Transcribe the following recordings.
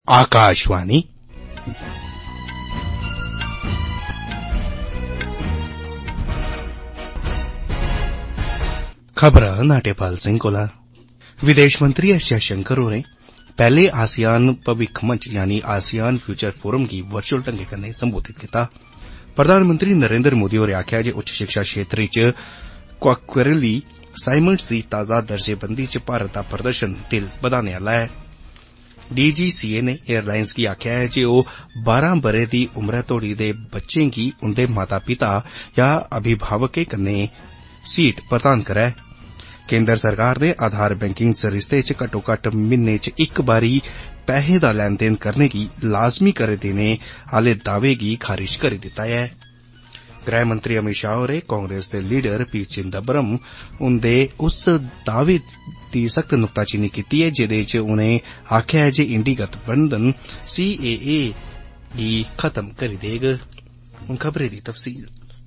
आकाशवाणी खबर नाटेपाल सिंह कोला। विदेश मंत्री एस जयशंकर होरें पैहले आसियान भविक्ख मंच यानी आसियान फ्यूचर फोरम गी वर्चुअल ढंगै कन्नै संबोधित कीता। प्रधानमंत्री नरेंद्र मोदी होरें आखेआ जे उच्च शिक्षा क्षेत्र च क्वाक्वेरली साइमंड्स दी ताजा दर्जेबंदी च भारत दा प्रदर्शन दिल बधाने आला ऐ। डीजीसीए ने एयरलाइंस गी आखेआ ऐ जे ओह 12 ब'रे दी उम्रै तोड़ी दे बच्चें गी उंदे माता पिता या अभिभावकें कन्नै सीट प्रदान करै। केंद्र सरकार ने आधार बैंकिंग सरिस्ते च घट्टोघट्ट म्हीने च इक बारी पैहे दा लैन देन करने गी लाजमी करी देने आले दावे गी खारिज करी दित्ता ऐ। गृह मंत्री अमित शाह होरें कांग्रेस दे लीडर पी चिदम्बरम उंदे उस दावे दी सख्त नुक्ताचीनी कीती ऐ जेदे च उनें आखेआ ऐ जे इंडी गठबंधन सीएए गी खत्म करी देग। हुन खबरें दी तफसील।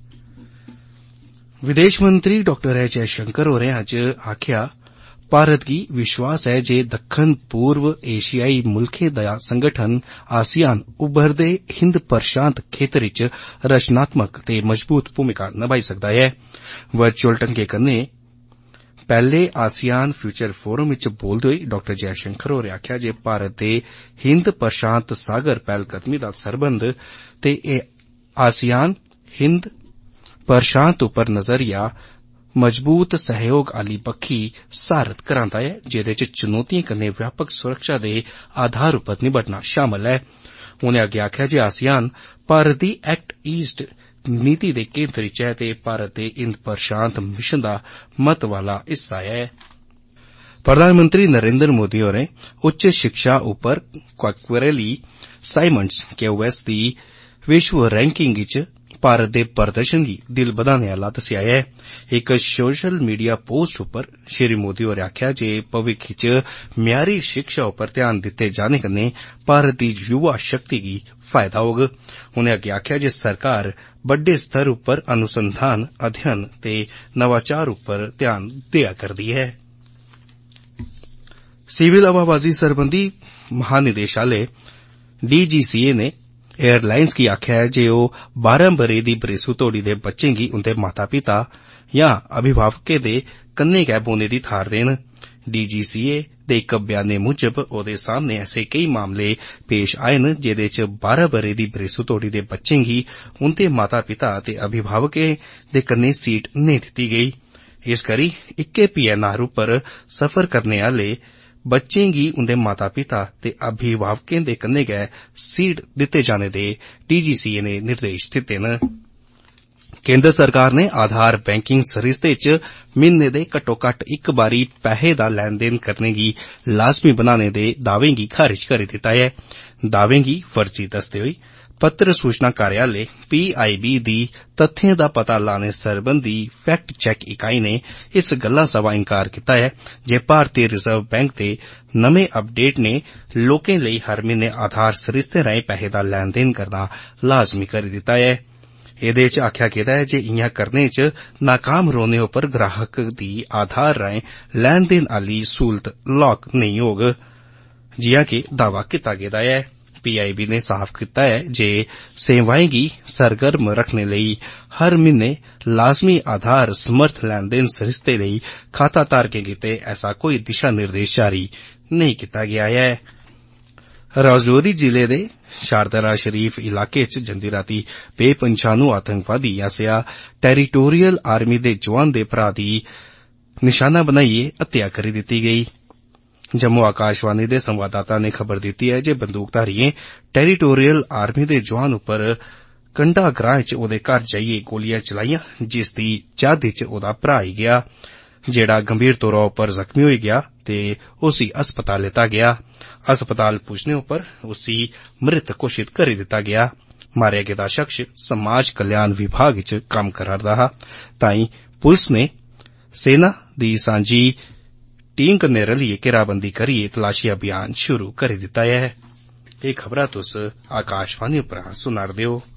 विदेश मंत्री डॉक्टर एस जयशंकर होरें अज्ज आखेआ भारत गी विश्वास ऐ जे दक्खन पूर्व एशियाई मुल्खें दा संगठन आसियान उभरदे हिंद प्रशांत खेतर च रचनात्मक ते मजबूत भूमिका निभाई सकदा ऐ। वर्चुअल ढंगै कन्नै पैहले आसियान फ्यूचर फोरम च बोलदे होई डॉक्टर जयशंकर होरें आखेआ जे भारत दे हिंद प्रशांत सागर पैहलकदमी दा सरबंध ते आसियान हिंद प्रशांत उप्पर नजरिया मजबूत सहयोग आली बक्खी सारत करांदा ऐ जेदे च चुनौतियें कन्नै व्यापक सुरक्षा दे आधार उप्पर निबटना शामल ऐ। उनें अग्गे आखेआ जे ASEAN Bharat the act east नीति दे केंद्र च ऐ ते भारत दे हिंद प्रशांत मिशन दा महत्व आला हिस्सा ऐ। प्रधानमंत्री नरेंद्र मोदी होरें उच्च शिक्षा उप्पर क्वाक्वेरली साइमंड्स क्यूएस दी विश्व रैंकिंग च भारत दे प्रदर्शन गी दिल बधाने आला दस्सेआ ऐ। इक सोशल मीडिया पोस्ट उप्पर श्री मोदी होरें आखेआ जे भविक्ख च म्यारी शिक्षा उप्पर ध्यान दित्ते जाने कन्नै भारत दी युवा शक्ति गी फायदा होग। उनें अग्गे आखेआ जे सरकार बड्डे स्तर उप्पर अनुसंधान अध्ययन ते नवाचार उप्पर ध्यान देआ करदी ऐ। सिविल हवाबाजी सरबंधी महानिदेशालय डीजीसीए ने एयरलाइंस गी आखेआ ऐ जे ओह 12 ब'रे दी बरेसू तोड़ी दे बच्चें गी उंदे माता पिता या अभिभावकें दे कन्नै गै बौने दी थाहर देन। डीजीसीए दे इक बयानै मुजब ओहदे सामने ऐसे केई मामले पेश आए न जेदे च 12 ब'रे दी बरेसू तोड़ी दे बच्चें गी उंदे माता पिता ते अभिभावकें दे कन्नै सीट नेईं दित्ती गेई। इस करी इक्कै पीएनआर उप्पर सफर करने आले बच्चें गी उंदे माता पिता ते अभिभावकें दे कन्नै गै सीट दित्ते जाने दे डीजीसीए ने निर्देश दित्ते न। केंद्र सरकार ने आधार बैंकिंग सरिस्ते च म्हीने दे घट्टोघट्ट इक बारी पैहे दा लैन देन करने गी लाजमी बनाने दे दावें गी खारिज करी दित्ता ऐ। दावें गी फर्जी दसदे होई पत्र सूचना कार्यालय पीआईबी दी तथ्यें दा पता लाने सरबंधी फैक्ट चेक इकाई ने इस गल्ला सवां इनकार कीता ऐ जे भारतीय रिजर्व बैंक दे नमें अपडेट ने लोकें लेई हर म्हीने आधार सरिस्ते राएं पैहे दा लैन देन करना लाजमी करी दित्ता ऐ। एदे च आखेआ गेदा ऐ जे इयां करने च नाकाम रौहने उप्पर ग्राहक दी आधार राएं लैन देन आली सहूलत लॉक नेईं होग जियां कि दावा कीता गेदा ऐ। पीआईबी ने साफ कीता ऐ जे सेवाएं गी सरगर्म रखने लेई हर म्हीने लाजमी आधार समर्थ लैन देन सरिस्ते लेई खाता धारकें गित्ते ऐसा कोई दिशा निर्देश जारी नेईं कीता गेआ ऐ। राजौरी जिले दे शारदरा शरीफ इलाके च जंदी रातीं बेपंछानू आतंकवादी आसेआ टेरिटोरियल आर्मी दे जवान दे भरा दी निशाना बनाइयै हत्या करी दित्ती गेई। जम्मू आकाशवाणी दे संवाददाता ने खबर दित्ती ऐ जे बंदूकधारिएं टेरिटोरियल आर्मी दे जवान उप्पर कंडा ग्रां च ओहदे घर जाइयै गोलियां चलाईयां जिसदी जद च ओहदा भरा आई गेआ जेड़ा गंभीर तौरा उप्पर जख्मी होई गेआ ते उसी अस्पताल लेता गेआ। अस्पताल पुज्जने उप्पर उसी मृत घोषित करी दित्ता गेआ। मारेआ गेदा शख्स समाज कल्याण विभाग च कम्म करा'रदा हा। ताईं पुलस ने सेना दी सांझी टीम कन्नै रलियै घेराबंदी करियै तलाशी अभियान शुरू करी दित्ता ऐ। एह खबरां तुस आकाशवाणी उप्परा सुना'रदे ओ।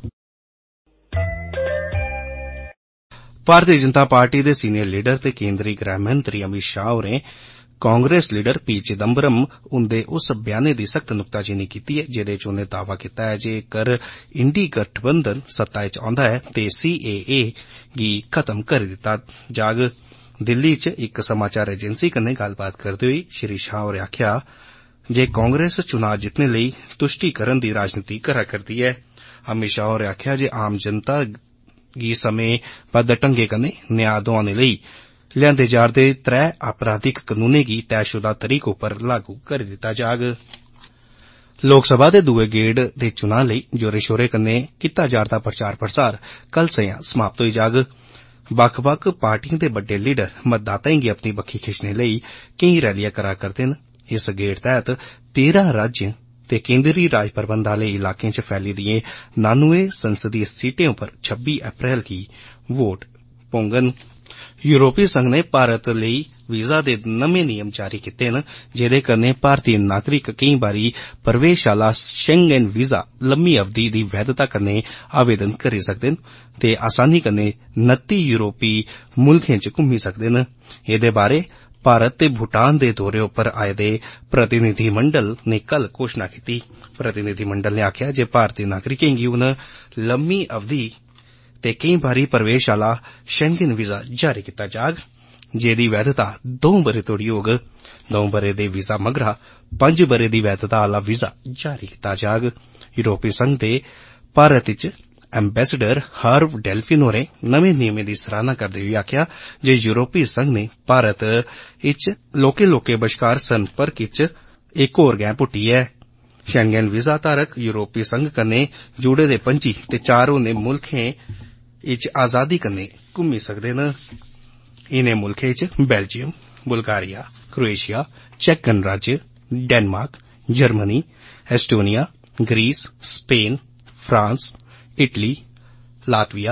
भारतीय जनता पार्टी दे सीनियर लीडर ते केंद्री गृह मंत्री अमित शाह होरें कांग्रेस लीडर पी चिदम्बरम उन्दे उस बयाने दी सख्त नुक्ताचीनी कीती ऐ जेदे च उन्ने दावा कीता ऐ जे कर इंडी गठबंधन सत्ता च औंदा ऐ ते CAA गी खत्म करी दित्ता जाग। दिल्ली च इक समाचार एजेंसी कन्नै गल्लबात करदे होई श्री शाह होरें आखेआ जे कांग्रेस चुनां जितने लेई तुष्टीकरण दी राजनीति करा करदी ऐ। अमित शाह होरें आखेआ जे आम जनता गी समेंबद्ध ढंगै कन्नै न्याय दोआने लेई लिआंदे जा'रदे 3 आपराधिक कनूनें गी तयशुदा तरीक उप्पर लागू करी दित्ता जाग। लोकसभा दे दुए गेड़ दे चुनां लेई जोरे शोरे कन्नै कीता जा'रदा प्रचार प्रसार कल संझा समाप्त होई जाग। बक्ख बक्ख पार्टिएं दे बड्डे लीडर मतदाताएं गी अपनी बक्खी खिच्चने लेई केई रैलियां करा करदे न। इस गेड़ तैहत 13 राज्यें ते केंद्री राज प्रबंध आले इलाकें च फैली दिएं 99 संसदीय सीटें उप्पर 26 अप्रैल गी वोट पौंगन। यूरोपीय संघ ने भारत लेई वीजा दे नमें नियम जारी कीते न जेदे कन्नै भारतीय नागरिक केई बारी प्रवेश आला शेंगेन वीजा लम्मी अवधि दी वैधता कन्नै आवेदन करी सकदे न ते आसानी कन्नै 29 यूरोपीय मुल्खें च घुम्मी सकदे न। एदे बारै भारत ते भूटान दे दौरे उप्पर आए दे प्रतिनिधिमंडल ने कल घोषणा कीती। प्रतिनिधिमंडल ने आखेआ जे भारतीय नागरिकें गी हुन लम्मी अवधि ते केई बारी प्रवेश आला शेंगेन वीजा जारी कीता जाग जेदी वैधता 2 ब'रे तोड़ी होग। 2 ब'रे दे वीजा मगरा 5 ब'रे दी वैधता आला वीजा जारी कीता जाग। यूरोपीय संघ दे भारत च एम्बेसडर हर्व डेल्फिन होरें नमें नियमें दी सराहना करदे होई आखेआ जे यूरोपीय संघ ने भारत च लोकें बश्कार संपर्क च इक होर गैं पुट्टी ऐ। शेंगेन वीजा धारक यूरोपीय संघ कन्नै जुड़े दे 25 ते 4 होरनें मुल्खें च आजादी कन्नै घुम्मी सकदे न। इनें मुल्खें च बेल्जियम, बुल्गारिया, क्रोएशिया, चेक गणराज्य, Denmark, Germany, Estonia, Greece, Spain, France, Italy, Latvia,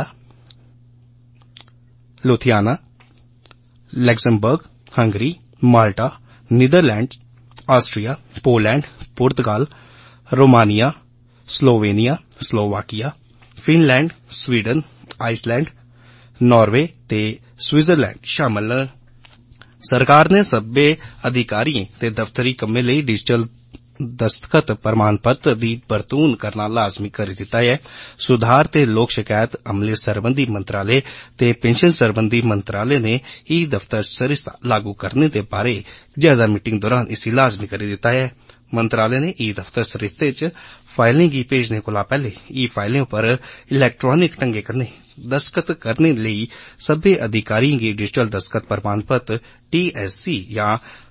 Lithuania, Luxembourg, Hungary, Malta, Netherlands, Austria, Poland, पुर्तगाल, Romania, Slovenia, Slovakia, Finland, Sweden, Iceland, Norway ते स्विट्जरलैंड शामल न। सरकार ने सब्बै अधिकारिएं ते दफ्तरी कम्में लेई डिजिटल दस्तखत प्रमाण पत्र दी बरतून करना लाजमी करी दित्ता ऐ। सुधार ते लोक शकैत अमले सरबंधी मंत्रालय ते पेंशन सरबंधी मंत्रालय ने ई दफ्तर सरिस्ता लागू करने दे बारै जायजा मीटिंग दौरान इसी लाजमी करी दित्ता ऐ। मंत्रालय ने ई दफ्तर सरिस्ते च फाइलें गी भेजने कोला पैहले ई फाइलें उप्पर इलैक्ट्रानिक ढंगै कन्नै दस्तखत करने लेई सब्बै अधिकारिएं गी डिजिटल दस्तखत प्रमाण पत्र TSC या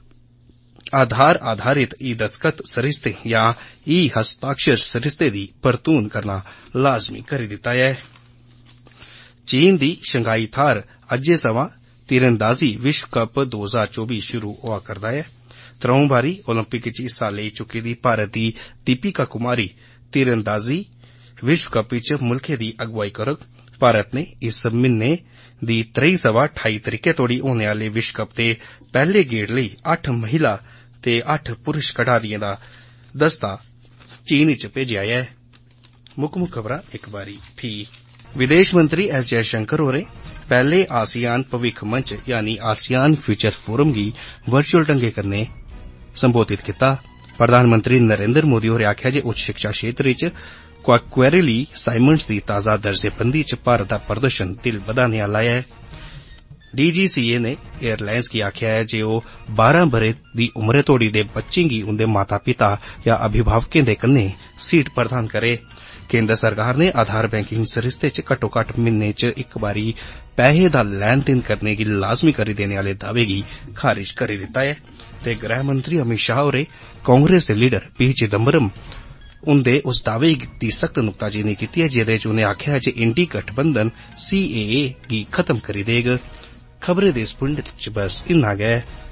आधार आधारित ई दस्तखत सरिस्ते या ई हस्ताक्षर सरिस्ते दी बरतून करना लाजमी करी दित्ता ऐ। चीन दी शंघाई थाहर अज्जै सवां तीरंदाजी विश्व कप 2024 शुरू होआ करदा ऐ। 3 बारी ओलंपिक च हिस्सा लेई चुकी दी भारत दी दीपिका कुमारी तीरंदाजी विश्व कप च मुल्खै दी अगुवाई करग। भारत ने इस म्हीने दी 23/28 तरीके तोड़ी होने आले विश्व कप दे पैहले गेड़ लेई 8 महिला ते 8 पुरुष खडारिएं दा दस्ता चीन च भेजेआ ऐ। मुक्ख खबरां इक बारी फ्ही। विदेश मंत्री एस जयशंकर होरें पैहले आसियान भविक्ख मंच यानी आसियान फ्यूचर फोरम गी वर्चुअल ढंगै कन्नै संबोधित कीता। प्रधानमंत्री नरेंद्र मोदी होरें आखेआ जे उच्च शिक्षा क्षेत्र च क्वैरेली साइमंड्स दी ताजा दर्जेबंदी च भारत दा प्रदर्शन दिल बधाने आला ऐ। DGCA ने एयरलाइंस गी आखेआ ऐ जे ओह 12 ब'रे दी उमरै तोड़ी दे बच्चें गी उंदे माता पिता या अभिभावकें दे कन्नै सीट प्रदान करे। केंद्र सरकार ने आधार बैंकिंग सरिस्ते च घट्टो-घट्ट म्हीने च इक बारी पैहे दा लैन देन करने गी लाजमी करी देने आले दावे गी खारिज करी दित्ता ऐ ते गृहमंत्री अमित शाह होरें कांग्रेस दे लीडर पी चिदम्बरम उंदे उस दावे दी सख्त नुक्ताचीनी कीती ऐ जेदे च उनें आखेआ जे इंडी गठबंधन CAA गी खत्म करी देग। खबरें दे इस बुलेटिन च बस इन्ना गै।